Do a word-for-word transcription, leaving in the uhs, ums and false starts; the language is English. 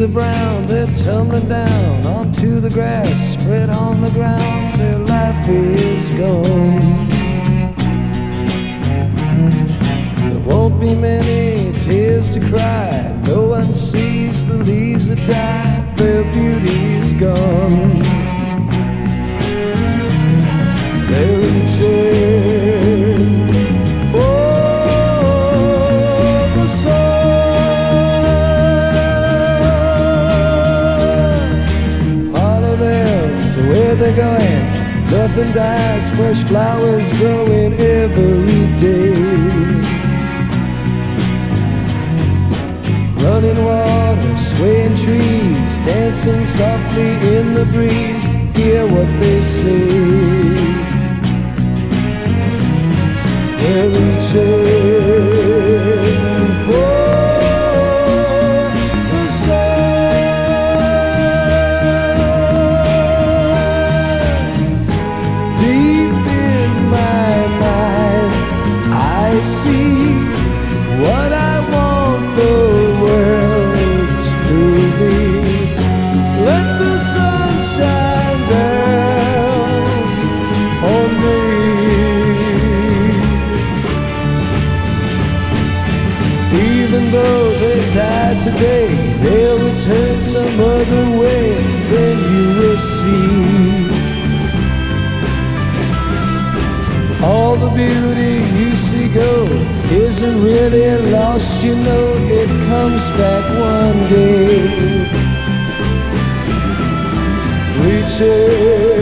are brown, they're tumbling down onto the grass, spread on the ground, their life is gone. There won't be many tears to cry, no one sees the leaves that die, their beauty's gone. They're reaching for the sun. Follow them to where they're going. Nothing dies, fresh flowers growing every day. Running water, swaying trees, dancing softly in the breeze. Hear what they say. They're reaching for the sun. Deep in my mind, I see what I want the world to be. Let the sun shine down on me. Even though they die today, they'll return some other way, then you will see. All the beauty you see go isn't really lost, you know, it comes back one day. Reaching